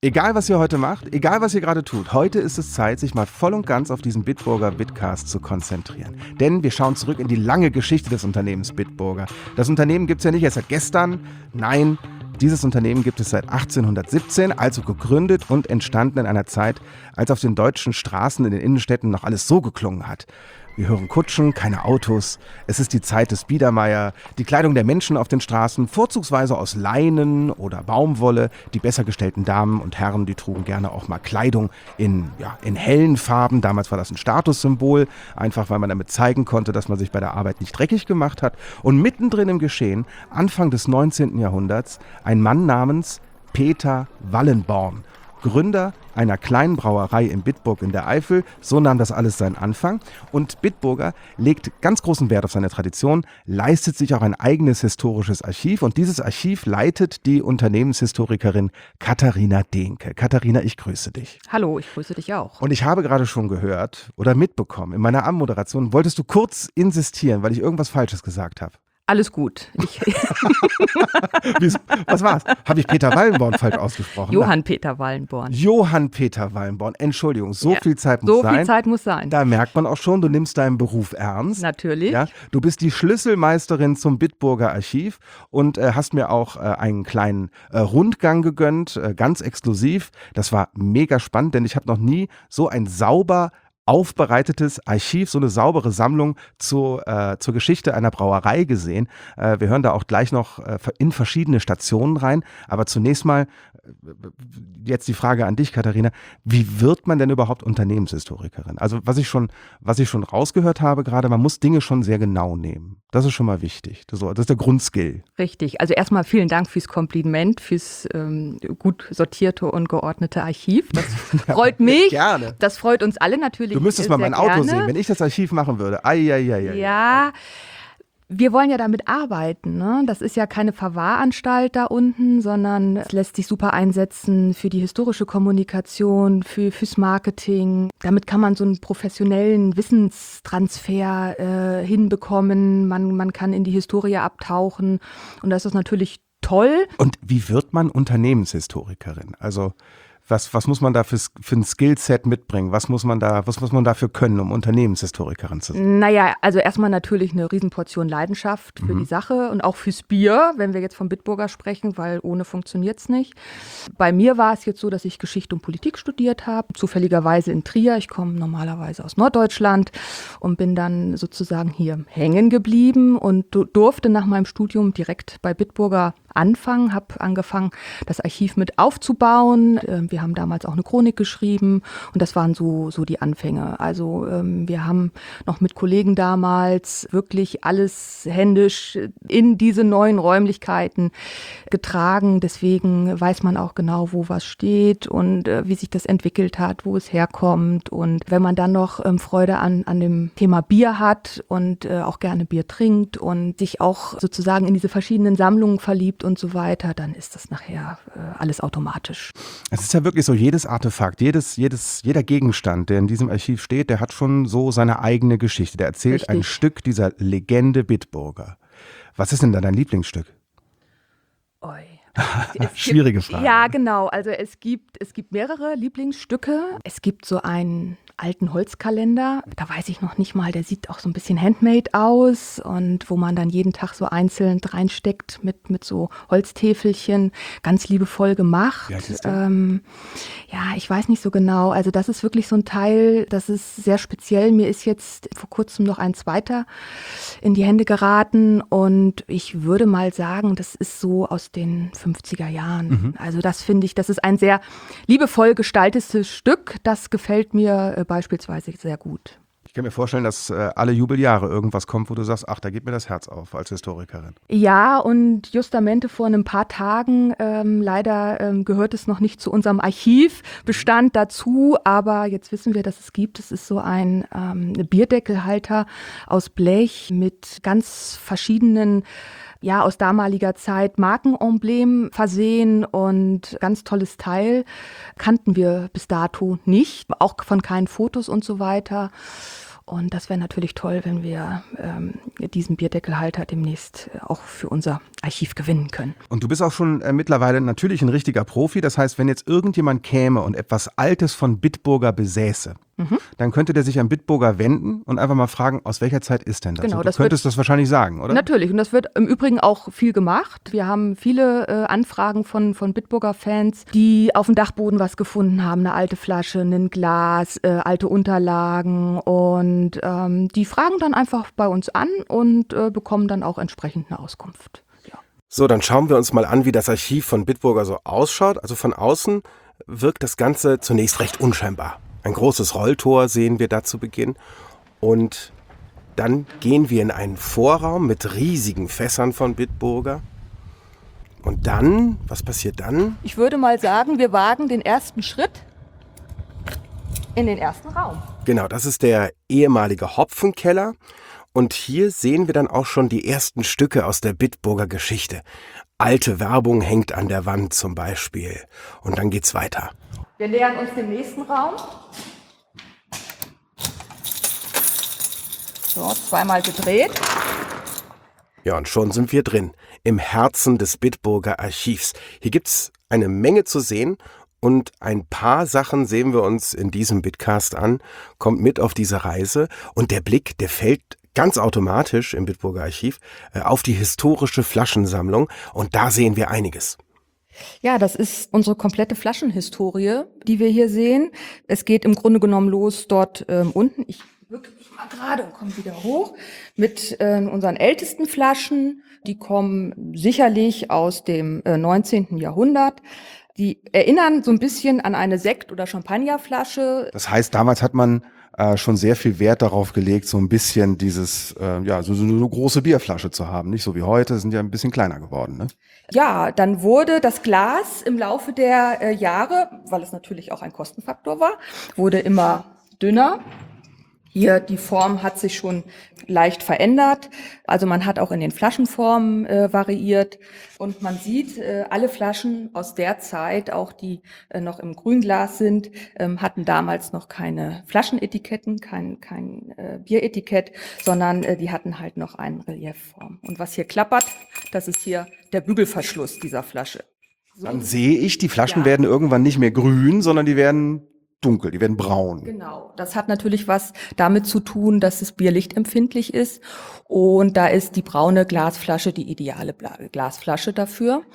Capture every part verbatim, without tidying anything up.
Egal, was ihr heute macht, egal, was ihr gerade tut, heute ist es Zeit, sich mal voll und ganz auf diesen Bitburger Bitcast zu konzentrieren. Denn wir schauen zurück in die lange Geschichte des Unternehmens Bitburger. Das Unternehmen gibt es ja nicht erst seit gestern, nein, dieses Unternehmen gibt es seit achtzehnhundertsiebzehn, also gegründet und entstanden in einer Zeit, als auf den deutschen Straßen in den Innenstädten noch alles so geklungen hat. Wir hören Kutschen, keine Autos. Es ist die Zeit des Biedermeier. Die Kleidung der Menschen auf den Straßen, vorzugsweise aus Leinen oder Baumwolle. Die besser gestellten Damen und Herren, die trugen gerne auch mal Kleidung in, ja, in hellen Farben. Damals war das ein Statussymbol, einfach weil man damit zeigen konnte, dass man sich bei der Arbeit nicht dreckig gemacht hat. Und mittendrin im Geschehen, Anfang des neunzehnten Jahrhunderts, ein Mann namens Peter Wallenborn. Gründer einer kleinen Brauerei in Bitburg in der Eifel. So nahm das alles seinen Anfang. Und Bitburger legt ganz großen Wert auf seine Tradition, leistet sich auch ein eigenes historisches Archiv. Und dieses Archiv leitet die Unternehmenshistorikerin Katharina Dehnke. Katharina, ich grüße dich. Hallo, ich grüße dich auch. Und ich habe gerade schon gehört oder mitbekommen, in meiner Anmoderation wolltest du kurz insistieren, weil ich irgendwas Falsches gesagt habe. Alles gut. Ich Was war's? Habe ich Peter Wallenborn falsch ausgesprochen? Johann Peter Wallenborn. Johann Peter Wallenborn. Entschuldigung, so ja, viel Zeit muss so sein. So viel Zeit muss sein. Da merkt man auch schon, du nimmst deinen Beruf ernst. Natürlich. Ja, du bist die Schlüsselmeisterin zum Bitburger Archiv und äh, hast mir auch äh, einen kleinen äh, Rundgang gegönnt, äh, ganz exklusiv. Das war mega spannend, denn ich habe noch nie so ein sauber aufbereitetes Archiv, so eine saubere Sammlung zu, äh, zur Geschichte einer Brauerei gesehen. Äh, wir hören da auch gleich noch äh, in verschiedene Stationen rein. Aber zunächst mal äh, jetzt die Frage an dich, Katharina. Wie wird man denn überhaupt Unternehmenshistorikerin? Also was ich schon, was ich schon rausgehört habe gerade, man muss Dinge schon sehr genau nehmen. Das ist schon mal wichtig. Das ist der Grundskill. Richtig. Also erstmal vielen Dank fürs Kompliment, fürs ähm, gut sortierte und geordnete Archiv. Das freut mich. Gerne. Das freut uns alle natürlich. Du müsstest mal mein Auto gerne sehen, wenn ich das Archiv machen würde. Ai, ai, ai, ai. Ja, wir wollen ja damit arbeiten. Ne? Das ist ja keine Verwahranstalt da unten, sondern es lässt sich super einsetzen für die historische Kommunikation, für, fürs Marketing. Damit kann man so einen professionellen Wissenstransfer äh, hinbekommen. Man, man kann in die Historie abtauchen und das ist natürlich toll. Und wie wird man Unternehmenshistorikerin? Also Was, was muss man da für, für ein Skillset mitbringen? Was muss man da, was muss man dafür können, um Unternehmenshistorikerin zu sein? Naja, also erstmal natürlich eine Riesenportion Leidenschaft für mhm. die Sache und auch fürs Bier, wenn wir jetzt vom Bitburger sprechen, weil ohne funktioniert es nicht. Bei mir war es jetzt so, dass ich Geschichte und Politik studiert habe, zufälligerweise in Trier. Ich komme normalerweise aus Norddeutschland und bin dann sozusagen hier hängen geblieben und durfte nach meinem Studium direkt bei Bitburger anfangen, habe angefangen, das Archiv mit aufzubauen. Wir haben damals auch eine Chronik geschrieben und das waren so, so die Anfänge. Also ähm, wir haben noch mit Kollegen damals wirklich alles händisch in diese neuen Räumlichkeiten getragen. Deswegen weiß man auch genau, wo was steht und äh, wie sich das entwickelt hat, wo es herkommt. Und wenn man dann noch ähm, Freude an, an dem Thema Bier hat und äh, auch gerne Bier trinkt und sich auch sozusagen in diese verschiedenen Sammlungen verliebt und so weiter, dann ist das nachher äh, alles automatisch. Es ist ja wirklich so, jedes Artefakt, jedes, jedes, jeder Gegenstand, der in diesem Archiv steht, der hat schon so seine eigene Geschichte. Der erzählt Richtig. ein Stück dieser Legende Bitburger. Was ist denn da dein Lieblingsstück? Oi. Schwierige Frage. Ja, genau. Also es gibt, es gibt mehrere Lieblingsstücke. Es gibt so einen alten Holzkalender. Da weiß ich noch nicht mal, der sieht auch so ein bisschen handmade aus und wo man dann jeden Tag so einzeln reinsteckt mit, mit so Holztäfelchen, ganz liebevoll gemacht. Wie heißt es denn? Ähm, ja, ich weiß nicht so genau. Also das ist wirklich so ein Teil, das ist sehr speziell. Mir ist jetzt vor kurzem noch ein zweiter in die Hände geraten und ich würde mal sagen, das ist so aus den fünfziger Jahren. Mhm. Also das finde ich, das ist ein sehr liebevoll gestaltetes Stück. Das gefällt mir äh, beispielsweise sehr gut. Ich kann mir vorstellen, dass äh, alle Jubeljahre irgendwas kommt, wo du sagst, ach, da geht mir das Herz auf als Historikerin. Ja, und justamente vor ein paar Tagen, ähm, leider ähm, gehört es noch nicht zu unserem Archivbestand dazu, aber jetzt wissen wir, dass es gibt. Es ist so ein ähm, Bierdeckelhalter aus Blech mit ganz verschiedenen, ja, aus damaliger Zeit Markenemblem versehen und ganz tolles Teil. Kannten wir bis dato nicht, auch von keinen Fotos und so weiter. Und das wäre natürlich toll, wenn wir ähm, diesen Bierdeckelhalter demnächst auch für unser Archiv gewinnen können. Und du bist auch schon äh, mittlerweile natürlich ein richtiger Profi. Das heißt, wenn jetzt irgendjemand käme und etwas Altes von Bitburger besäße, mhm. dann könnte der sich an Bitburger wenden und einfach mal fragen, aus welcher Zeit ist denn das? Genau, du das könntest das wahrscheinlich sagen, oder? Natürlich. Und das wird im Übrigen auch viel gemacht. Wir haben viele äh, Anfragen von, von Bitburger Fans, die auf dem Dachboden was gefunden haben. Eine alte Flasche, ein Glas, äh, alte Unterlagen. Und ähm, die fragen dann einfach bei uns an und äh, bekommen dann auch entsprechend eine Auskunft. Ja. So, dann schauen wir uns mal an, wie das Archiv von Bitburger so ausschaut. Also von außen wirkt das Ganze zunächst recht unscheinbar. Ein großes Rolltor sehen wir da zu Beginn. Und dann gehen wir in einen Vorraum mit riesigen Fässern von Bitburger. Und dann, was passiert dann? Ich würde mal sagen, wir wagen den ersten Schritt in den ersten Raum. Genau, das ist der ehemalige Hopfenkeller. Und hier sehen wir dann auch schon die ersten Stücke aus der Bitburger Geschichte. Alte Werbung hängt an der Wand zum Beispiel. Und dann geht's weiter. Wir nähern uns dem nächsten Raum. So, zweimal gedreht. Ja, und schon sind wir drin, im Herzen des Bitburger Archivs. Hier gibt's eine Menge zu sehen und ein paar Sachen sehen wir uns in diesem Bitcast an. Kommt mit auf diese Reise und der Blick, der fällt ganz automatisch im Bitburger Archiv äh, auf die historische Flaschensammlung und da sehen wir einiges. Ja, das ist unsere komplette Flaschenhistorie, die wir hier sehen. Es geht im Grunde genommen los dort ähm, unten. Ich wirklich mal gerade und komme wieder hoch mit äh, unseren ältesten Flaschen. Die kommen sicherlich aus dem äh, neunzehnten Jahrhundert. Die erinnern so ein bisschen an eine Sekt- oder Champagnerflasche. Das heißt, damals hat man äh, schon sehr viel Wert darauf gelegt, so ein bisschen dieses, äh, ja, so, so eine große Bierflasche zu haben. Nicht so wie heute, sind ja ein bisschen kleiner geworden, ne? Ja, dann wurde das Glas im Laufe der äh, Jahre, weil es natürlich auch ein Kostenfaktor war, wurde immer dünner. Hier die Form hat sich schon leicht verändert. Also man hat auch in den Flaschenformen äh, variiert. Und man sieht, äh, alle Flaschen aus der Zeit, auch die äh, noch im Grünglas sind, ähm, hatten damals noch keine Flaschenetiketten, kein, kein äh, Bieretikett, sondern äh, die hatten halt noch eine Reliefform. Und was hier klappert, das ist hier der Bügelverschluss dieser Flasche. So. Dann sehe ich, die Flaschen Ja. werden irgendwann nicht mehr grün, sondern die werden dunkel, die werden braun. Genau, das hat natürlich was damit zu tun, dass das Bier lichtempfindlich ist und da ist die braune Glasflasche die ideale Bla- Glasflasche dafür.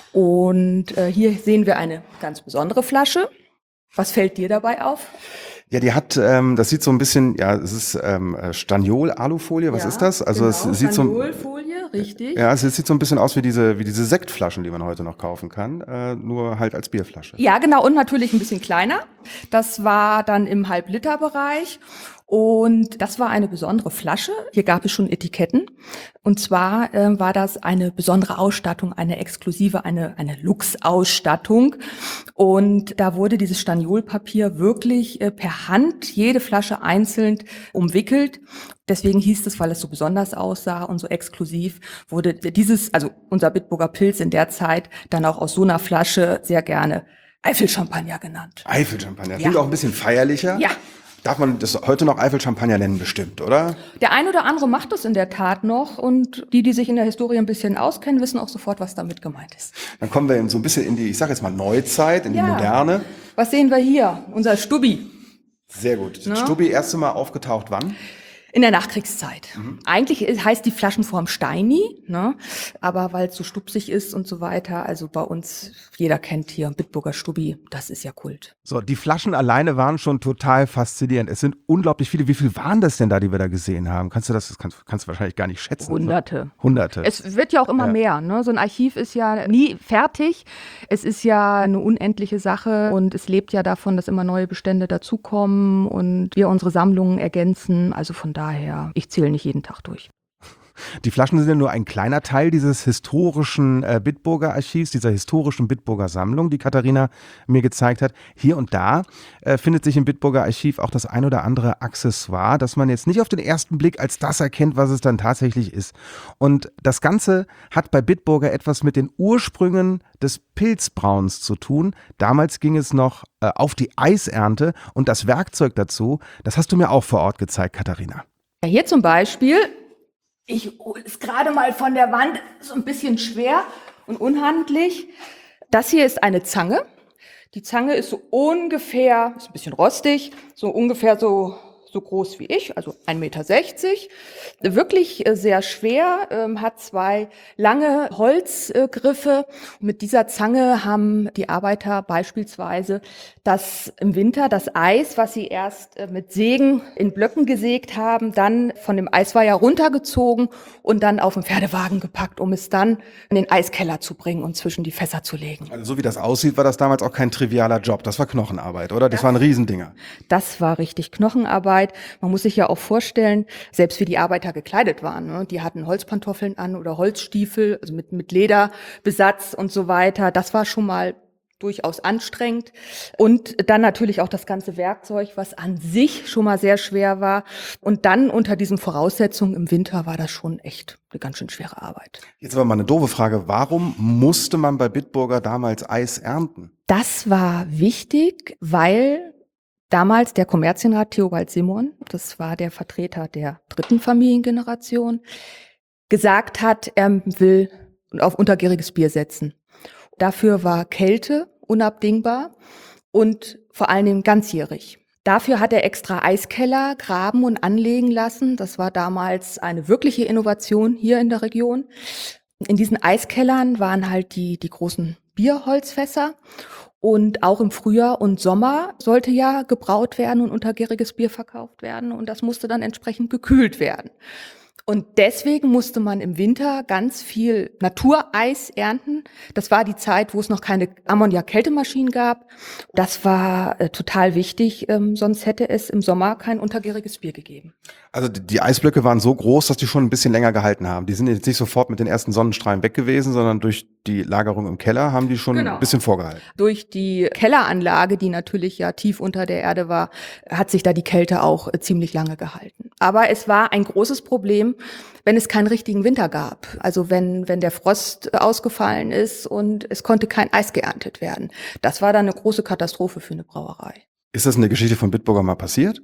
Und äh, hier sehen wir eine ganz besondere Flasche. Was fällt dir dabei auf? Ja, die hat, ähm, das sieht so ein bisschen, ja, es ist ähm, Staniol-Alufolie, was Ja, ist das? Also genau, es sieht so, Staniolfolie, richtig. ja, es sieht so ein bisschen aus wie diese, wie diese Sektflaschen, die man heute noch kaufen kann, äh, nur halt als Bierflasche. Ja, genau, und natürlich ein bisschen kleiner. Das war dann im Halb-Liter-Bereich. Und das war eine besondere Flasche. Hier gab es schon Etiketten. Und zwar äh, war das eine besondere Ausstattung, eine exklusive, eine, eine Lux-Ausstattung. Und da wurde dieses Staniolpapier wirklich äh, per Hand, jede Flasche einzeln umwickelt. Deswegen hieß es, weil es so besonders aussah und so exklusiv, wurde dieses, also unser Bitburger Pils in der Zeit, dann auch aus so einer Flasche sehr gerne Eifel-Champagner genannt. Eifel-Champagner, Ja. klingt auch ein bisschen feierlicher. Ja. Darf man das heute noch Eifel-Champagner nennen bestimmt, oder? Der ein oder andere macht das in der Tat noch und die, die sich in der Historie ein bisschen auskennen, wissen auch sofort, was damit gemeint ist. Dann kommen wir so ein bisschen in die, ich sag jetzt mal Neuzeit, in die Ja. Moderne. Was sehen wir hier? Unser Stubbi Sehr gut. Ne? Stubbi erste Mal aufgetaucht wann? in der Nachkriegszeit. Mhm. Eigentlich heißt die Flaschenform Steini, ne? Aber weil es so stupsig ist und so weiter, also bei uns, jeder kennt hier Bitburger Stubbi, das ist ja Kult. So, die Flaschen alleine waren schon total faszinierend. Es sind unglaublich viele. Wie viel waren das denn da, die wir da gesehen haben? Kannst du das, das kannst, kannst du wahrscheinlich gar nicht schätzen. Hunderte. Hunderte. Es wird ja auch immer Ja. mehr. Ne? So ein Archiv ist ja nie fertig. Es ist ja eine unendliche Sache und es lebt ja davon, dass immer neue Bestände dazukommen und wir unsere Sammlungen ergänzen. Also von daher, ich zähle nicht jeden Tag durch. Die Flaschen sind ja nur ein kleiner Teil dieses historischen äh, Bitburger Archivs, dieser historischen Bitburger Sammlung, die Katharina mir gezeigt hat. Hier und da äh, findet sich im Bitburger Archiv auch das ein oder andere Accessoire, das man jetzt nicht auf den ersten Blick als das erkennt, was es dann tatsächlich ist. Und das Ganze hat bei Bitburger etwas mit den Ursprüngen des Pilzbrauens zu tun. Damals ging es noch äh, auf die Eisernte und das Werkzeug dazu, das hast du mir auch vor Ort gezeigt, Katharina. Ja, hier zum Beispiel Ich hole es gerade mal von der Wand, so ein bisschen schwer und unhandlich. Das hier ist eine Zange. Die Zange ist so ungefähr, ist ein bisschen rostig, so ungefähr so so groß wie ich, also ein Meter sechzig. Wirklich äh, sehr schwer, ähm, hat zwei lange Holzgriffe. Und mit dieser Zange haben die Arbeiter beispielsweise das im Winter das Eis, was sie erst äh, mit Sägen in Blöcken gesägt haben, dann von dem Eisweiher runtergezogen und dann auf den Pferdewagen gepackt, um es dann in den Eiskeller zu bringen und zwischen die Fässer zu legen. Also so wie das aussieht, war das damals auch kein trivialer Job. Das war Knochenarbeit, oder? Das, das waren Riesendinger. Das war richtig Knochenarbeit. Man muss sich ja auch vorstellen, selbst wie die Arbeiter gekleidet waren. Ne? Die hatten Holzpantoffeln an oder Holzstiefel, also mit, mit Lederbesatz und so weiter. Das war schon mal durchaus anstrengend. Und dann natürlich auch das ganze Werkzeug, was an sich schon mal sehr schwer war. Und dann unter diesen Voraussetzungen im Winter war das schon echt eine ganz schön schwere Arbeit. Jetzt aber mal eine doofe Frage. Warum musste man bei Bitburger damals Eis ernten? Das war wichtig, weil damals der Kommerzienrat Theobald Simon, das war der Vertreter der dritten Familiengeneration, gesagt hat, er will auf untergäriges Bier setzen. Dafür war Kälte unabdingbar und vor allen Dingen ganzjährig. Dafür hat er extra Eiskeller graben und anlegen lassen. Das war damals eine wirkliche Innovation hier in der Region. In diesen Eiskellern waren halt die, die großen Bierholzfässer. Und auch im Frühjahr und Sommer sollte ja gebraut werden und untergäriges Bier verkauft werden. Und das musste dann entsprechend gekühlt werden. Und deswegen musste man im Winter ganz viel Natureis ernten. Das war die Zeit, wo es noch keine Ammoniak-Kältemaschinen gab. Das war äh, total wichtig, ähm, sonst hätte es im Sommer kein untergäriges Bier gegeben. Also die, die Eisblöcke waren so groß, dass die schon ein bisschen länger gehalten haben. Die sind jetzt nicht sofort mit den ersten Sonnenstrahlen weg gewesen, sondern durch die Lagerung im Keller haben die schon genau. ein bisschen vorgehalten. Durch die Kelleranlage, die natürlich ja tief unter der Erde war, hat sich da die Kälte auch äh, ziemlich lange gehalten. Aber es war ein großes Problem, wenn es keinen richtigen Winter gab. Also wenn, wenn der Frost ausgefallen ist und es konnte kein Eis geerntet werden. Das war dann eine große Katastrophe für eine Brauerei. Ist das in der Geschichte von Bitburger mal passiert?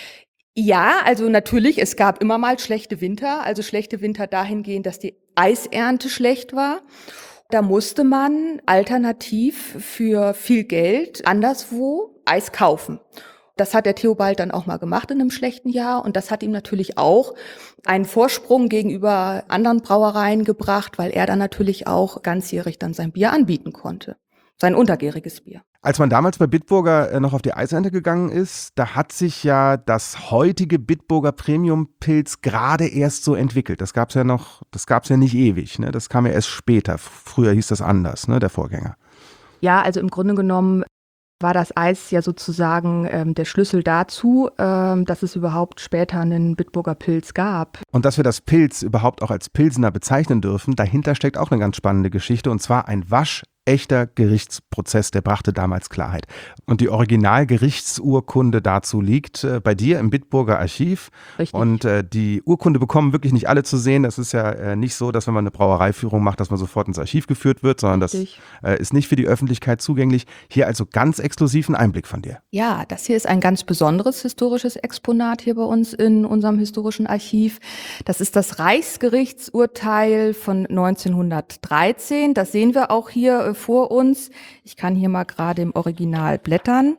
Ja, also natürlich, es gab immer mal schlechte Winter. Also schlechte Winter dahingehend, dass die Eisernte schlecht war. Da musste man alternativ für viel Geld anderswo Eis kaufen. Das hat der Theobald dann auch mal gemacht in einem schlechten Jahr und das hat ihm natürlich auch einen Vorsprung gegenüber anderen Brauereien gebracht, weil er dann natürlich auch ganzjährig dann sein Bier anbieten konnte, sein untergäriges Bier. Als man damals bei Bitburger noch auf die Eisernte gegangen ist, da hat sich ja das heutige Bitburger Premium-Pilz gerade erst so entwickelt. Das gab's ja noch, das gab's ja nicht ewig, ne? Das kam ja erst später. Früher hieß das anders, ne, der Vorgänger. Ja, also im Grunde genommen war das Eis ja sozusagen ähm, der Schlüssel dazu, ähm, dass es überhaupt später einen Bitburger Pilz gab. Und dass wir das Pilz überhaupt auch als Pilsener bezeichnen dürfen, dahinter steckt auch eine ganz spannende Geschichte, und zwar ein waschechter Gerichtsprozess, der brachte damals Klarheit. Und die Originalgerichtsurkunde dazu liegt äh, bei dir im Bitburger Archiv. Richtig. Und äh, die Urkunde bekommen wirklich nicht alle zu sehen. Das ist ja äh, nicht so, dass wenn man eine Brauereiführung macht, dass man sofort ins Archiv geführt wird, sondern Richtig. das äh, ist nicht für die Öffentlichkeit zugänglich. Hier also ganz exklusiven Einblick von dir. Ja, das hier ist ein ganz besonderes historisches Exponat hier bei uns in unserem historischen Archiv. Das ist das Reichsgerichtsurteil von neunzehnhundertdreizehn. Das sehen wir auch hier äh, vor uns. Ich kann hier mal gerade im Original blättern.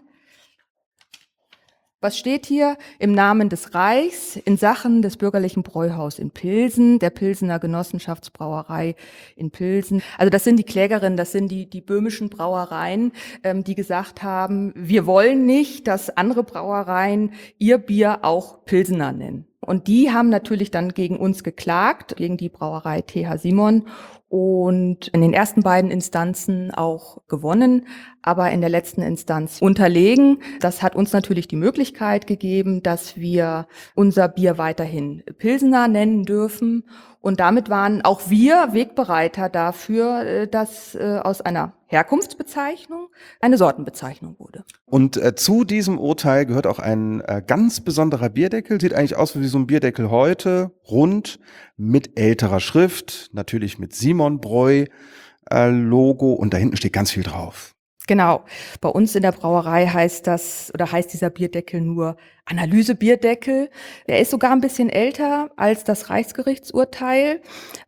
Was steht hier? Im Namen des Reichs in Sachen des bürgerlichen Bräuhaus in Pilsen, der Pilsener Genossenschaftsbrauerei in Pilsen. Also das sind die Klägerinnen, das sind die, die böhmischen Brauereien, ähm, die gesagt haben, wir wollen nicht, dass andere Brauereien ihr Bier auch Pilsener nennen. Und die haben natürlich dann gegen uns geklagt, gegen die Brauerei T H Simon, und in den ersten beiden Instanzen auch gewonnen, aber in der letzten Instanz unterlegen. Das hat uns natürlich die Möglichkeit gegeben, dass wir unser Bier weiterhin Pilsener nennen dürfen. Und damit waren auch wir Wegbereiter dafür, dass aus einer Herkunftsbezeichnung eine Sortenbezeichnung wurde. Und äh, zu diesem Urteil gehört auch ein äh, ganz besonderer Bierdeckel. Sieht eigentlich aus wie so ein Bierdeckel heute, rund, mit älterer Schrift, natürlich mit Simon Bräu äh, Logo, und da hinten steht ganz viel drauf. Genau. Bei uns in der Brauerei heißt das oder heißt dieser Bierdeckel nur Analyse-Bierdeckel. Der ist sogar ein bisschen älter als das Reichsgerichtsurteil,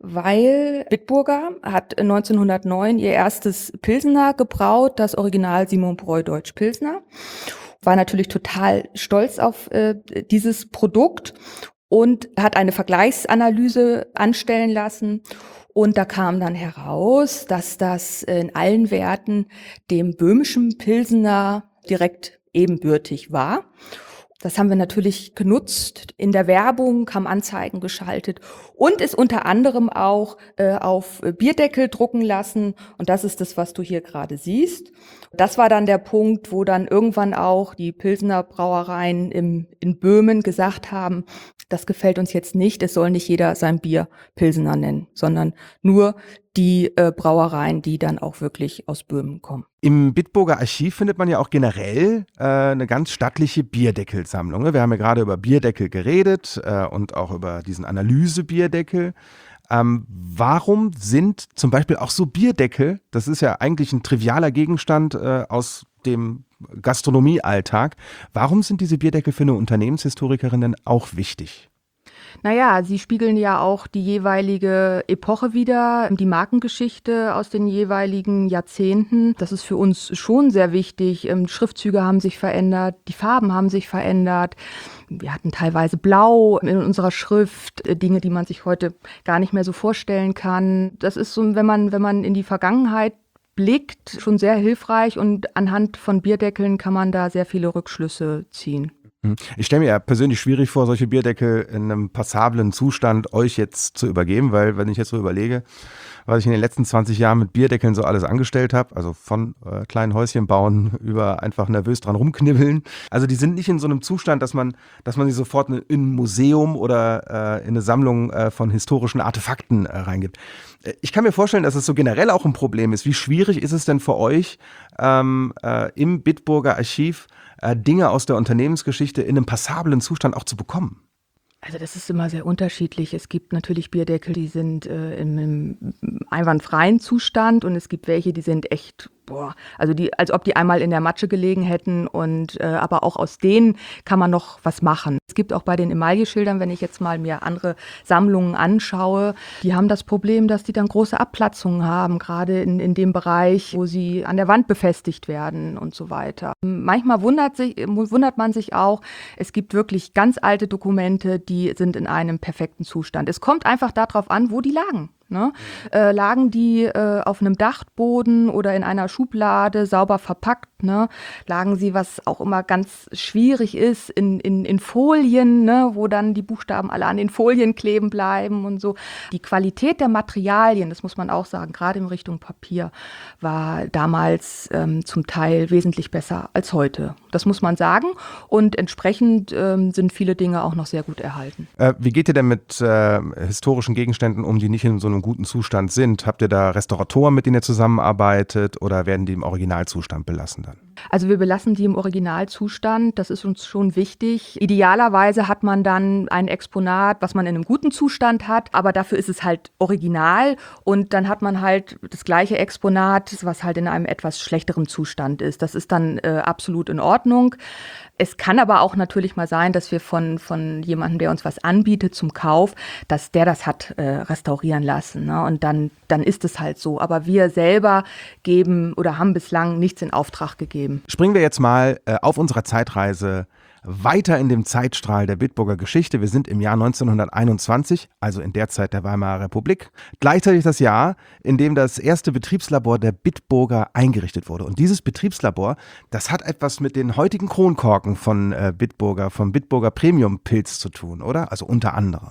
weil Bitburger hat neunzehnhundertneun ihr erstes Pilsener gebraut, das Original Simon Bräu Deutsch Pilsner. War natürlich total stolz auf äh, dieses Produkt und hat eine Vergleichsanalyse anstellen lassen. Und da kam dann heraus, dass das in allen Werten dem böhmischen Pilsener direkt ebenbürtig war. Das haben wir natürlich genutzt. In der Werbung haben Anzeigen geschaltet und es unter anderem auch äh, auf Bierdeckel drucken lassen. Und das ist das, was du hier gerade siehst. Das war dann der Punkt, wo dann irgendwann auch die Pilsener Brauereien im, in Böhmen gesagt haben, das gefällt uns jetzt nicht, es soll nicht jeder sein Bier Pilsener nennen, sondern nur die äh, Brauereien, die dann auch wirklich aus Böhmen kommen. Im Bitburger Archiv findet man ja auch generell äh, eine ganz stattliche Bierdeckelsammlung. Ne? Wir haben ja gerade über Bierdeckel geredet äh, und auch über diesen Analyse-Bierdeckel. Ähm, warum sind zum Beispiel auch so Bierdeckel, das ist ja eigentlich ein trivialer Gegenstand äh, aus dem Gastronomiealltag, warum sind diese Bierdeckel für eine Unternehmenshistorikerin denn auch wichtig? Naja, sie spiegeln ja auch die jeweilige Epoche wider, die Markengeschichte aus den jeweiligen Jahrzehnten. Das ist für uns schon sehr wichtig. Schriftzüge haben sich verändert, die Farben haben sich verändert. Wir hatten teilweise Blau in unserer Schrift, Dinge, die man sich heute gar nicht mehr so vorstellen kann. Das ist so, wenn man, wenn man in die Vergangenheit blickt, schon sehr hilfreich und anhand von Bierdeckeln kann man da sehr viele Rückschlüsse ziehen. Ich stelle mir ja persönlich schwierig vor, solche Bierdeckel in einem passablen Zustand euch jetzt zu übergeben, weil wenn ich jetzt so überlege, was ich in den letzten zwanzig Jahren mit Bierdeckeln so alles angestellt habe, also von äh, kleinen Häuschen bauen über einfach nervös dran rumknibbeln. Also die sind nicht in so einem Zustand, dass man, dass man sie sofort in ein Museum oder äh, in eine Sammlung äh, von historischen Artefakten äh, reingibt. Ich kann mir vorstellen, dass es so generell auch ein Problem ist. Wie schwierig ist es denn für euch ähm, äh, im Bitburger Archiv äh, Dinge aus der Unternehmensgeschichte in einem passablen Zustand auch zu bekommen? Also das ist immer sehr unterschiedlich. Es gibt natürlich Bierdeckel, die sind äh, im, im einwandfreien Zustand und es gibt welche, die sind echt, boah, also die, als ob die einmal in der Matsche gelegen hätten und äh, aber auch aus denen kann man noch was machen. Es gibt auch bei den Emailleschildern, wenn ich jetzt mal mir andere Sammlungen anschaue, die haben das Problem, dass die dann große Abplatzungen haben, gerade in, in dem Bereich, wo sie an der Wand befestigt werden und so weiter. Manchmal wundert sich, wundert man sich auch, es gibt wirklich ganz alte Dokumente, die sind in einem perfekten Zustand. Es kommt einfach darauf an, wo die lagen. Ne? Äh, lagen die äh, auf einem Dachboden oder in einer Schublade sauber verpackt, ne? Lagen sie, was auch immer ganz schwierig ist, in, in, in Folien, ne? Wo dann die Buchstaben alle an den Folien kleben bleiben und so. Die Qualität der Materialien, das muss man auch sagen, gerade in Richtung Papier, war damals ähm, zum Teil wesentlich besser als heute. Das muss man sagen und entsprechend ähm, sind viele Dinge auch noch sehr gut erhalten. Äh, wie geht ihr denn mit äh, historischen Gegenständen um, die nicht in so einem guten Zustand sind? Habt ihr da Restauratoren, mit denen ihr zusammenarbeitet oder werden die im Originalzustand belassen dann? Also wir belassen die im Originalzustand, das ist uns schon wichtig. Idealerweise hat man dann ein Exponat, was man in einem guten Zustand hat, aber dafür ist es halt original und dann hat man halt das gleiche Exponat, was halt in einem etwas schlechteren Zustand ist. Das ist dann äh, absolut in Ordnung. Es kann aber auch natürlich mal sein, dass wir von, von jemandem, der uns was anbietet zum Kauf, dass der das hat äh, restaurieren lassen. Ne? Und dann, dann ist es halt so. Aber wir selber geben oder haben bislang nichts in Auftrag gegeben. Springen wir jetzt mal äh, auf unserer Zeitreise weiter in dem Zeitstrahl der Bitburger Geschichte. Wir sind im Jahr neunzehnhunderteinundzwanzig, also in der Zeit der Weimarer Republik. Gleichzeitig das Jahr, in dem das erste Betriebslabor der Bitburger eingerichtet wurde. Und dieses Betriebslabor, das hat etwas mit den heutigen Kronkorken von äh, Bitburger, vom Bitburger Premium-Pilz zu tun, oder? Also unter anderem.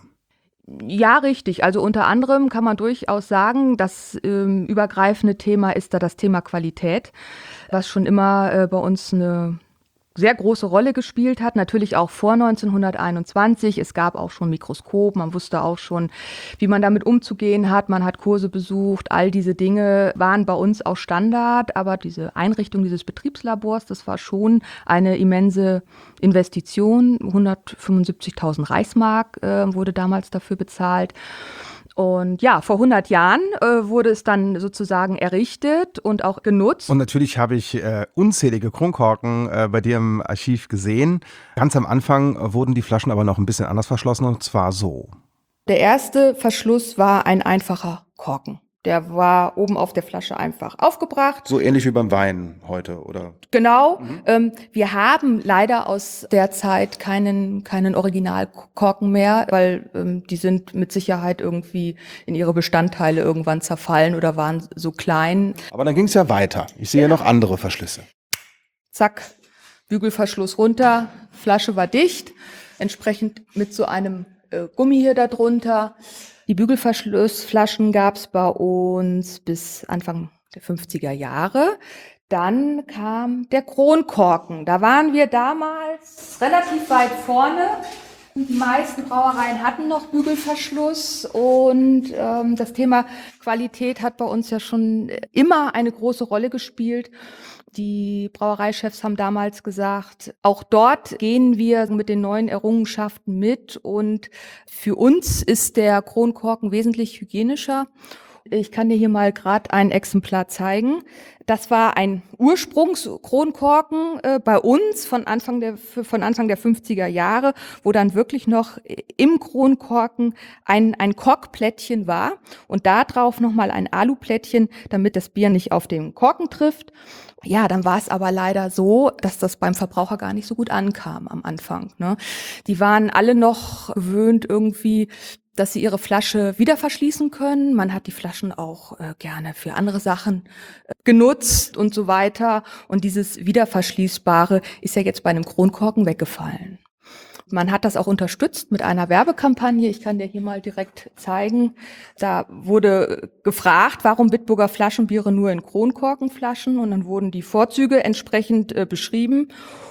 Ja, richtig. Also unter anderem kann man durchaus sagen, das ähm, übergreifende Thema ist da das Thema Qualität, was schon immer äh, bei uns eine sehr große Rolle gespielt hat, natürlich auch vor neunzehnhunderteinundzwanzig. Es gab auch schon Mikroskop, man wusste auch schon, wie man damit umzugehen hat. Man hat Kurse besucht, all diese Dinge waren bei uns auch Standard. Aber diese Einrichtung dieses Betriebslabors, das war schon eine immense Investition. hundertfünfundsiebzigtausend Reichsmark äh, wurde damals dafür bezahlt. Und ja, vor hundert Jahren äh, wurde es dann sozusagen errichtet und auch genutzt. Und natürlich habe ich äh, unzählige Kronkorken äh, bei dir im Archiv gesehen. Ganz am Anfang wurden die Flaschen aber noch ein bisschen anders verschlossen, und zwar so. Der erste Verschluss war ein einfacher Korken. Der war oben auf der Flasche einfach aufgebracht. So ähnlich wie beim Wein heute, oder? Genau. Mhm. Ähm, wir haben leider aus der Zeit keinen, keinen Originalkorken mehr, weil ähm, die sind mit Sicherheit irgendwie in ihre Bestandteile irgendwann zerfallen oder waren so klein. Aber dann ging es ja weiter. Ich sehe ja noch andere Verschlüsse. Zack, Bügelverschluss runter, Flasche war dicht, entsprechend mit so einem äh, Gummi hier darunter. Die Bügelverschlussflaschen gab es bei uns bis Anfang der fünfziger Jahre. Dann kam der Kronkorken. Da waren wir damals relativ weit vorne. Die meisten Brauereien hatten noch Bügelverschluss und ähm, das Thema Qualität hat bei uns ja schon immer eine große Rolle gespielt. Die Brauereichefs haben damals gesagt, auch dort gehen wir mit den neuen Errungenschaften mit und für uns ist der Kronkorken wesentlich hygienischer. Ich kann dir hier mal gerade ein Exemplar zeigen. Das war ein Ursprungskronkorken äh, bei uns von Anfang der von Anfang der fünfziger Jahre, wo dann wirklich noch im Kronkorken ein ein Korkplättchen war und da drauf nochmal ein Aluplättchen, damit das Bier nicht auf den Korken trifft. Ja, dann war es aber leider so, dass das beim Verbraucher gar nicht so gut ankam am Anfang, ne? Die waren alle noch gewöhnt irgendwie, dass sie ihre Flasche wieder verschließen können. Man hat die Flaschen auch äh, gerne für andere Sachen äh, genutzt und so weiter. Und dieses Wiederverschließbare ist ja jetzt bei einem Kronkorken weggefallen. Man hat das auch unterstützt mit einer Werbekampagne. Ich kann dir hier mal direkt zeigen. Da wurde gefragt, warum Bitburger Flaschenbiere nur in Kronkorkenflaschen? Und dann wurden die Vorzüge entsprechend äh, beschrieben.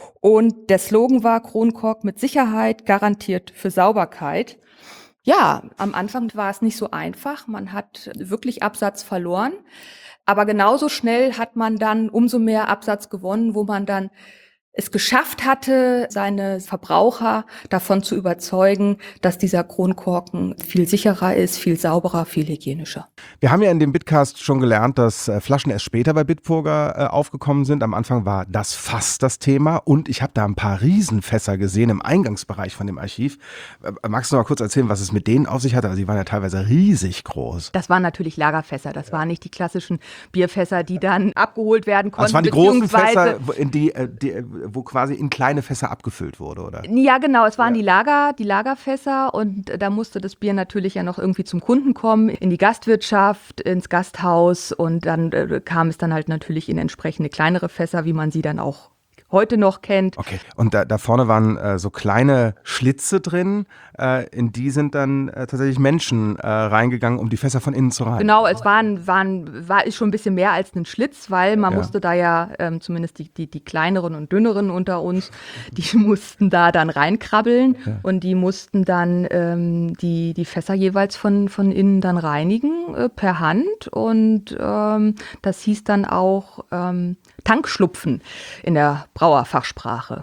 Und der Slogan war Kronkork mit Sicherheit, garantiert für Sauberkeit. Ja, am Anfang war es nicht so einfach. Man hat wirklich Absatz verloren. Aber genauso schnell hat man dann umso mehr Absatz gewonnen, wo man dann es geschafft hatte, seine Verbraucher davon zu überzeugen, dass dieser Kronkorken viel sicherer ist, viel sauberer, viel hygienischer. Wir haben ja in dem Bitcast schon gelernt, dass äh, Flaschen erst später bei Bitburger äh, aufgekommen sind. Am Anfang war das Fass das Thema und ich habe da ein paar Riesenfässer gesehen im Eingangsbereich von dem Archiv. Äh, magst du noch mal kurz erzählen, was es mit denen auf sich hatte? Also die waren ja teilweise riesig groß. Das waren natürlich Lagerfässer. Das waren nicht die klassischen Bierfässer, die dann abgeholt werden konnten. Das waren die großen Fässer, in die, die, wo quasi in kleine Fässer abgefüllt wurde, oder? Ja, genau. Es waren ja. die Lager, die Lagerfässer und da musste das Bier natürlich ja noch irgendwie zum Kunden kommen, in die Gastwirtschaft, ins Gasthaus und dann äh, kam es dann halt natürlich in entsprechende kleinere Fässer, wie man sie dann auch heute noch kennt. Okay, und da, da vorne waren äh, so kleine Schlitze drin, äh, in die sind dann äh, tatsächlich Menschen äh, reingegangen, um die Fässer von innen zu reinigen. Genau, es waren, waren, war ist schon ein bisschen mehr als ein Schlitz, weil man ja. musste da ja, ähm, zumindest die, die, die kleineren und dünneren unter uns, die mussten da dann reinkrabbeln ja. und die mussten dann ähm, die, die Fässer jeweils von, von innen dann reinigen äh, per Hand und ähm, das hieß dann auch ähm, Tankschlupfen in der Brauerfachsprache.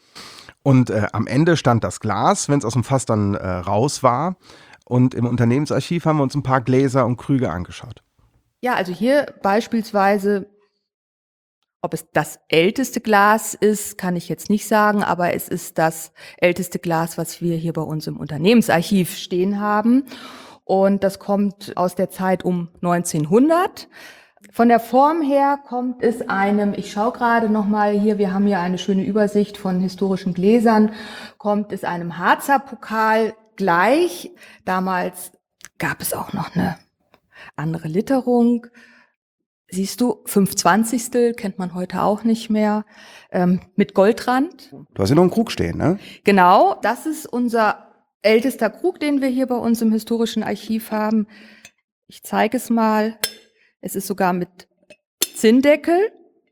Und äh, am Ende stand das Glas, wenn es aus dem Fass dann äh, raus war. Und im Unternehmensarchiv haben wir uns ein paar Gläser und Krüge angeschaut. Ja, also hier beispielsweise, ob es das älteste Glas ist, kann ich jetzt nicht sagen, aber es ist das älteste Glas, was wir hier bei uns im Unternehmensarchiv stehen haben. Und das kommt aus der Zeit um neunzehnhundert. Von der Form her kommt es einem, ich schaue gerade noch mal hier, wir haben hier eine schöne Übersicht von historischen Gläsern, kommt es einem Harzer Pokal gleich. Damals gab es auch noch eine andere Literung. Siehst du, fünf Zwanzigstel kennt man heute auch nicht mehr, ähm, mit Goldrand. Du hast hier noch einen Krug stehen, ne? Genau, das ist unser ältester Krug, den wir hier bei uns im historischen Archiv haben. Ich zeige es mal. Es ist sogar mit Zinndeckel,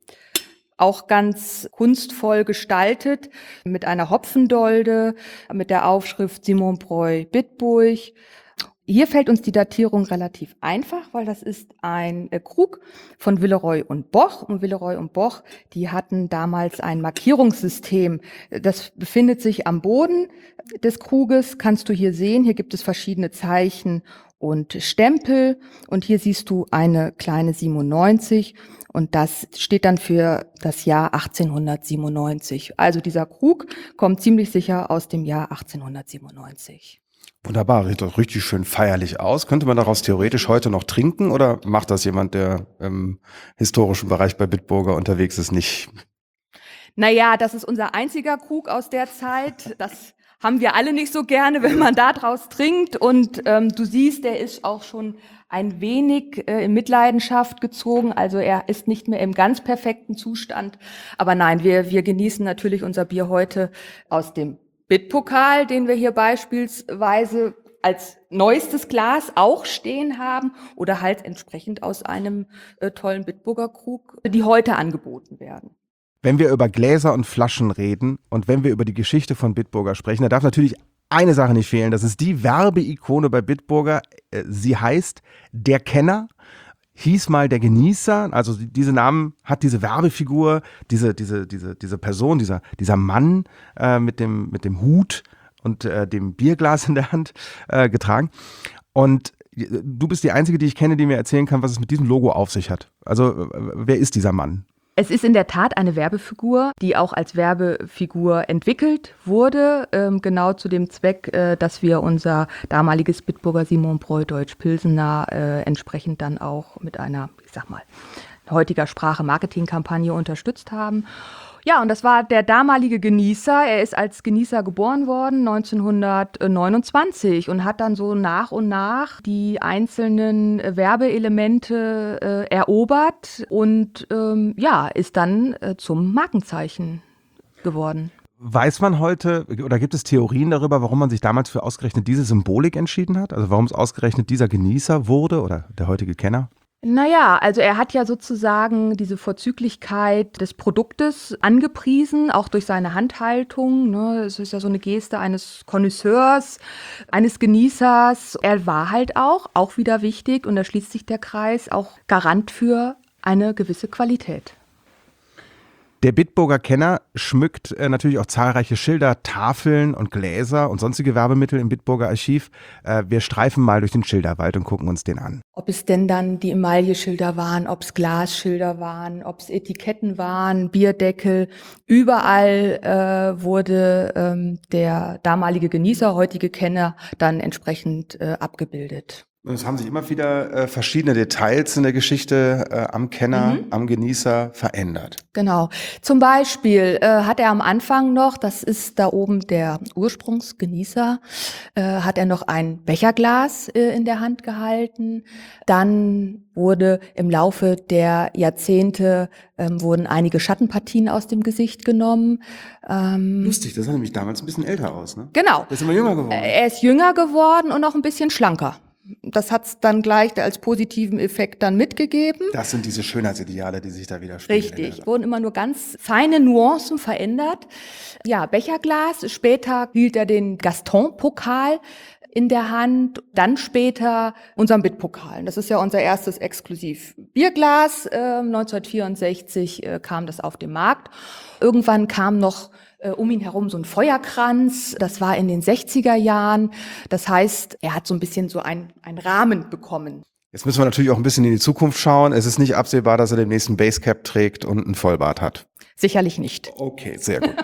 auch ganz kunstvoll gestaltet, mit einer Hopfendolde, mit der Aufschrift Simon Breu Bitburg. Hier fällt uns die Datierung relativ einfach, weil das ist ein äh, Krug von Villeroy und Boch. Und Villeroy und Boch, die hatten damals ein Markierungssystem. Das befindet sich am Boden des Kruges, kannst du hier sehen. Hier gibt es verschiedene Zeichen, und Stempel. Und hier siehst du eine kleine siebenundneunzig und das steht dann für das Jahr achtzehnhundertsiebenundneunzig. Also dieser Krug kommt ziemlich sicher aus dem Jahr achtzehnhundertsiebenundneunzig. Wunderbar, sieht doch richtig schön feierlich aus. Könnte man daraus theoretisch heute noch trinken oder macht das jemand, der im historischen Bereich bei Bitburger unterwegs ist, nicht? Naja, das ist unser einziger Krug aus der Zeit. Das haben wir alle nicht so gerne, wenn man da draus trinkt. Und ähm, du siehst, der ist auch schon ein wenig äh, in Mitleidenschaft gezogen. Also er ist nicht mehr im ganz perfekten Zustand. Aber nein, wir, wir genießen natürlich unser Bier heute aus dem Bitpokal, den wir hier beispielsweise als neuestes Glas auch stehen haben oder halt entsprechend aus einem äh, tollen Bitburger Krug, die heute angeboten werden. Wenn wir über Gläser und Flaschen reden und wenn wir über die Geschichte von Bitburger sprechen, da darf natürlich eine Sache nicht fehlen. Das ist die Werbeikone bei Bitburger. Sie heißt Der Kenner, hieß mal Der Genießer. Also diese Namen hat diese Werbefigur, diese, diese, diese, diese Person, dieser, dieser Mann äh, mit dem, mit dem Hut und äh, dem Bierglas in der Hand äh, getragen. Und du bist die Einzige, die ich kenne, die mir erzählen kann, was es mit diesem Logo auf sich hat. Also wer ist dieser Mann? Es ist in der Tat eine Werbefigur, die auch als Werbefigur entwickelt wurde, ähm, genau zu dem Zweck, äh, dass wir unser damaliges Bitburger Simon Bräu Deutsch Pilsener äh, entsprechend dann auch mit einer, ich sag mal, heutiger Sprache Marketingkampagne unterstützt haben. Ja, und das war der damalige Genießer. Er ist als Genießer geboren worden, neunzehnhundertneunundzwanzig, und hat dann so nach und nach die einzelnen Werbeelemente äh, erobert und ähm, ja, ist dann äh, zum Markenzeichen geworden. Weiß man heute oder gibt es Theorien darüber, warum man sich damals für ausgerechnet diese Symbolik entschieden hat? Also warum es ausgerechnet dieser Genießer wurde oder der heutige Kenner? Naja, also er hat ja sozusagen diese Vorzüglichkeit des Produktes angepriesen, auch durch seine Handhaltung. Ne? Es ist ja so eine Geste eines Connoisseurs, eines Genießers. Er war halt auch, auch wieder wichtig, und da schließt sich der Kreis, auch Garant für eine gewisse Qualität. Der Bitburger Kenner schmückt äh, natürlich auch zahlreiche Schilder, Tafeln und Gläser und sonstige Werbemittel im Bitburger Archiv. Äh, wir streifen mal durch den Schilderwald und gucken uns den an. Ob es denn dann die Emailleschilder waren, ob es Glasschilder waren, ob es Etiketten waren, Bierdeckel, überall äh, wurde ähm, der damalige Genießer, heutige Kenner, dann entsprechend äh, abgebildet. Es haben sich immer wieder äh, verschiedene Details in der Geschichte äh, am Kenner, mhm. am Genießer verändert. Genau. Zum Beispiel äh, hat er am Anfang noch, das ist da oben der Ursprungsgenießer, äh, hat er noch ein Becherglas äh, in der Hand gehalten. Dann wurde im Laufe der Jahrzehnte ähm, wurden einige Schattenpartien aus dem Gesicht genommen. Ähm, Lustig, das sah nämlich damals ein bisschen älter aus, ne? Genau. Er ist immer jünger geworden. Er ist jünger geworden und auch ein bisschen schlanker. Das hat's dann gleich als positiven Effekt dann mitgegeben. Das sind diese Schönheitsideale, die sich da widerspiegeln. Richtig, wurden immer nur ganz feine Nuancen verändert. Ja, Becherglas, später hielt er den Gaston-Pokal in der Hand, dann später unseren Bitpokal. Das ist ja unser erstes Exklusiv-Bierglas. Äh, neunzehnhundertvierundsechzig äh, kam das auf den Markt. Irgendwann kam noch um ihn herum so ein Feuerkranz, das war in den sechziger Jahren. Das heißt, er hat so ein bisschen so ein, ein Rahmen bekommen. Jetzt müssen wir natürlich auch ein bisschen in die Zukunft schauen. Es ist nicht absehbar, dass er den nächsten Basecap trägt und einen Vollbart hat. Sicherlich nicht. Okay, sehr gut.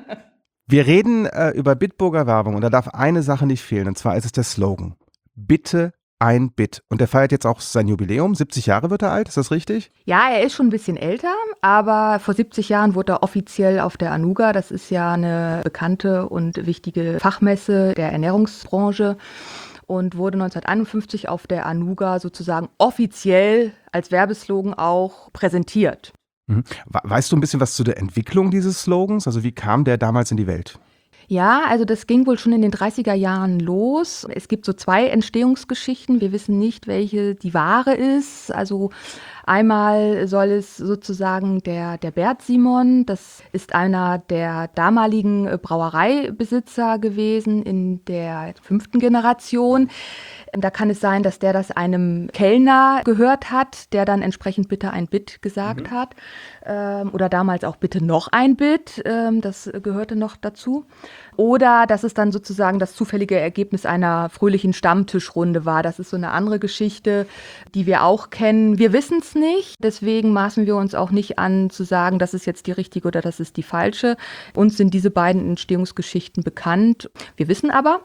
Wir reden äh, über Bitburger Werbung und da darf eine Sache nicht fehlen, und zwar ist es der Slogan. Bitte ein Bit. Und der feiert jetzt auch sein Jubiläum. siebzig Jahre wird er alt, ist das richtig? Ja, er ist schon ein bisschen älter, aber vor siebzig Jahren wurde er offiziell auf der Anuga, das ist ja eine bekannte und wichtige Fachmesse der Ernährungsbranche, und wurde neunzehnhunderteinundfünfzig auf der Anuga sozusagen offiziell als Werbeslogan auch präsentiert. Mhm. Weißt du ein bisschen was zu der Entwicklung dieses Slogans? Also wie kam der damals in die Welt? Ja, also das ging wohl schon in den dreißiger Jahren los. Es gibt so zwei Entstehungsgeschichten. Wir wissen nicht, welche die wahre ist. Also einmal soll es sozusagen der, der Bert Simon, das ist einer der damaligen Brauereibesitzer gewesen in der fünften Generation. Da kann es sein, dass der das einem Kellner gehört hat, der dann entsprechend bitte ein Bit gesagt mhm. hat. Ähm, oder damals auch bitte noch ein Bit, ähm, das gehörte noch dazu. Oder dass es dann sozusagen das zufällige Ergebnis einer fröhlichen Stammtischrunde war. Das ist so eine andere Geschichte, die wir auch kennen. Wir wissen es nicht, deswegen maßen wir uns auch nicht an zu sagen, das ist jetzt die richtige oder das ist die falsche. Uns sind diese beiden Entstehungsgeschichten bekannt. Wir wissen aber,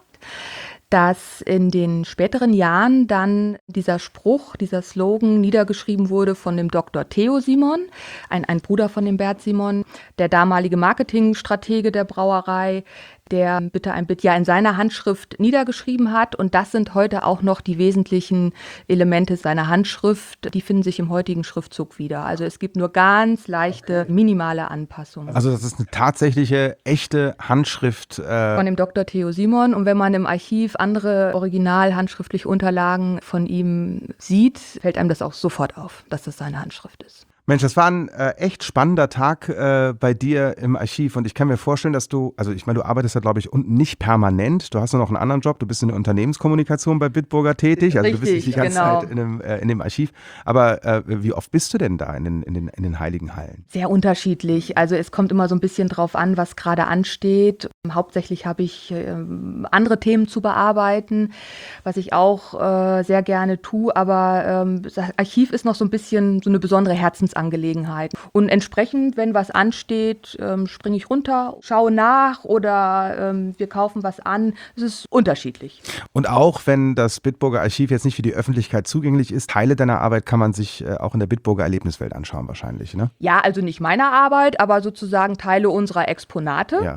dass in den späteren Jahren dann dieser Spruch, dieser Slogan niedergeschrieben wurde von dem Doktor Theo Simon, ein, ein Bruder von dem Bert Simon, der damalige Marketingstratege der Brauerei, der Bitte ein Bit ja in seiner Handschrift niedergeschrieben hat. Und das sind heute auch noch die wesentlichen Elemente seiner Handschrift. Die finden sich im heutigen Schriftzug wieder. Also es gibt nur ganz leichte, minimale Anpassungen. Also das ist eine tatsächliche, echte Handschrift. Äh von dem Doktor Theo Simon. Und wenn man im Archiv andere original handschriftliche Unterlagen von ihm sieht, fällt einem das auch sofort auf, dass das seine Handschrift ist. Mensch, das war ein äh, echt spannender Tag äh, bei dir im Archiv und ich kann mir vorstellen, dass du, also ich meine, du arbeitest da glaube ich unten nicht permanent, du hast nur noch einen anderen Job, du bist in der Unternehmenskommunikation bei Bitburger tätig, also Richtig, du bist nicht die ganze genau. Zeit in dem, äh, in dem Archiv, aber äh, wie oft bist du denn da in den, in, den, in den Heiligen Hallen? Sehr unterschiedlich, also es kommt immer so ein bisschen drauf an, was gerade ansteht. Hauptsächlich habe ich äh, andere Themen zu bearbeiten, was ich auch äh, sehr gerne tue, aber ähm, das Archiv ist noch so ein bisschen so eine besondere Herzensangelegenheit. Angelegenheit. Und entsprechend, wenn was ansteht, ähm, springe ich runter, schaue nach oder ähm, wir kaufen was an. Es ist unterschiedlich. Und auch wenn das Bitburger Archiv jetzt nicht für die Öffentlichkeit zugänglich ist, Teile deiner Arbeit kann man sich äh, auch in der Bitburger Erlebniswelt anschauen wahrscheinlich, ne? Ja, also nicht meiner Arbeit, aber sozusagen Teile unserer Exponate, ja.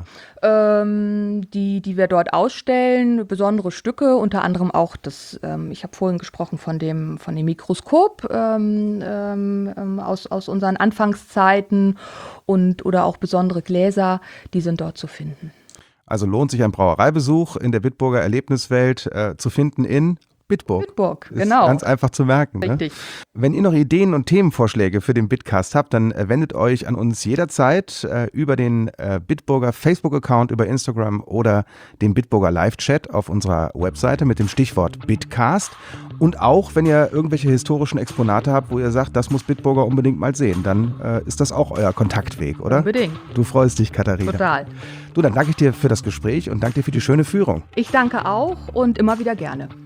ähm, die, die wir dort ausstellen, besondere Stücke, unter anderem auch das, ähm, ich habe vorhin gesprochen von dem, von dem Mikroskop ähm, ähm, aus aus unseren Anfangszeiten und oder auch besondere Gläser, die sind dort zu finden. Also lohnt sich ein Brauereibesuch in der Bitburger Erlebniswelt äh, zu finden in Bitburg. Bitburg, ist genau. Ganz einfach zu merken. Richtig. Ne? Wenn ihr noch Ideen und Themenvorschläge für den Bitcast habt, dann äh, wendet euch an uns jederzeit äh, über den äh, Bitburger Facebook-Account, über Instagram oder den Bitburger Live-Chat auf unserer Webseite mit dem Stichwort Bitcast. Und auch, wenn ihr irgendwelche historischen Exponate habt, wo ihr sagt, das muss Bitburger unbedingt mal sehen, dann äh, ist das auch euer Kontaktweg, oder? Unbedingt. Du freust dich, Katharina. Total. Du, dann danke ich dir für das Gespräch und danke dir für die schöne Führung. Ich danke auch und immer wieder gerne.